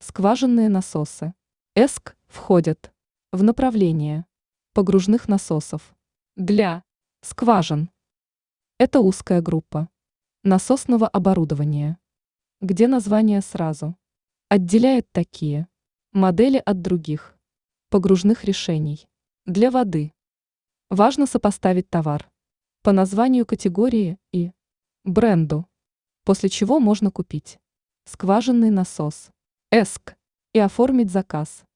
Скважинные насосы. ЭСК входят в направление погружных насосов для скважин. Это узкая группа насосного оборудования, где название сразу отделяет такие модели от других погружных решений для воды. Важно сопоставить товар по названию категории и бренду, после чего можно купить скважинный насос ЭСК и оформить заказ.